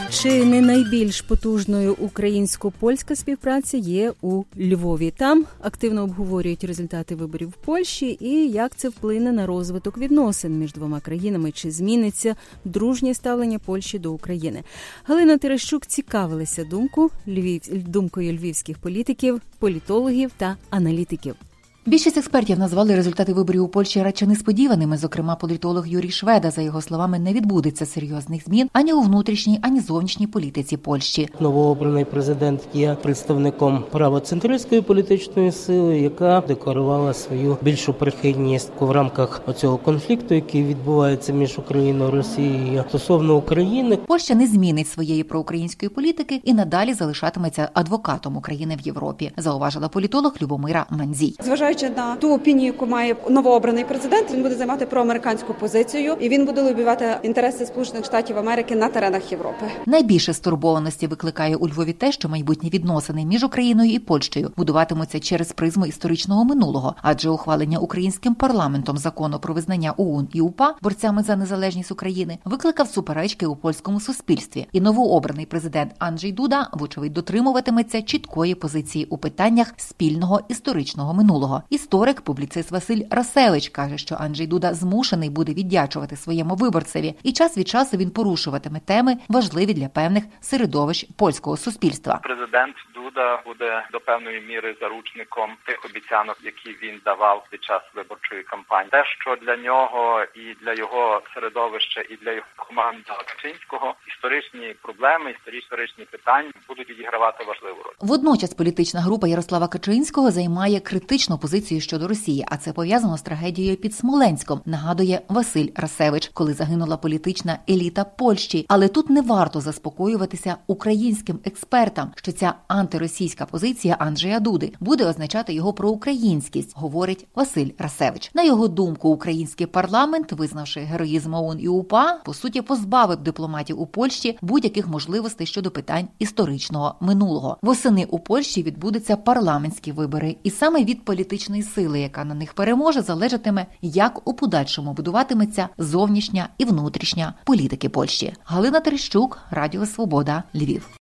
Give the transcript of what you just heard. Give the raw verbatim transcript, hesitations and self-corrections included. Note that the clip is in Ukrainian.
Чи не найбільш потужною українсько-польська співпраця є у Львові? Там активно обговорюють результати виборів в Польщі і як це вплине на розвиток відносин між двома країнами, чи зміниться дружнє ставлення Польщі до України. Галина Терещук цікавилася думку, Львів, думкою львівських політиків, політологів та аналітиків. Більшість експертів назвали результати виборів у Польщі радше несподіваними. Зокрема, політолог Юрій Шведа, за його словами, не відбудеться серйозних змін ані у внутрішній, ані зовнішній політиці Польщі. Новообраний президент є представником правоцентристської політичної сили, яка декларувала свою більшу прихильність в рамках цього конфлікту, який відбувається між Україною і Росією стосовно України. Польща не змінить своєї проукраїнської політики і надалі залишатиметься адвокатом України в Європі, зауважила політолог Любомира Мандзій. Зважаючи на ту опінію, яку має новообраний президент, він буде займати проамериканську позицію і він буде лобіювати інтереси Сполучених Штатів Америки на теренах Європи. Найбільше стурбованості викликає у Львові те, що майбутні відносини між Україною і Польщею будуватимуться через призму історичного минулого, адже ухвалення українським парламентом закону про визнання ОУН і УПА борцями за незалежність України викликав суперечки у польському суспільстві. І новообраний президент Анджей Дуда, вочевидь, дотримуватиметься чіткої позиції у питаннях спільного історичного минулого. Історик, публіцист Василь Расевич каже, що Анджей Дуда змушений буде віддячувати своєму виборцеві, і час від часу він порушуватиме теми, важливі для певних середовищ польського суспільства. Президент Дуда буде до певної міри заручником тих обіцянок, які він давав під час виборчої кампанії. Те, що для нього і для його середовища, і для його команди Качинського історичні проблеми, історичні питання будуть відігравати важливу роль. Водночас політична група Ярослава Качинського займає критичну позицію щодо Росії, а це пов'язано з трагедією під Смоленськом, нагадує Василь Расевич, коли загинула політична еліта Польщі. Але тут не варто заспокоюватися українським експертам, що ця антиросійська позиція Анджея Дуди буде означати його проукраїнськість, говорить Василь Расевич. На його думку, український парламент, визнавши героїзм ОУН і УПА, по суті позбавив дипломатів у Польщі будь-яких можливостей щодо питань історичного минулого. Восени у Польщі відбудуться парламентські вибори, і саме від політичної сили, яка на них переможе, залежатиме, як у подальшому будуватиметься зовнішня і внутрішня політики Польщі. Галина Терещук, Радіо Свобода, Львів.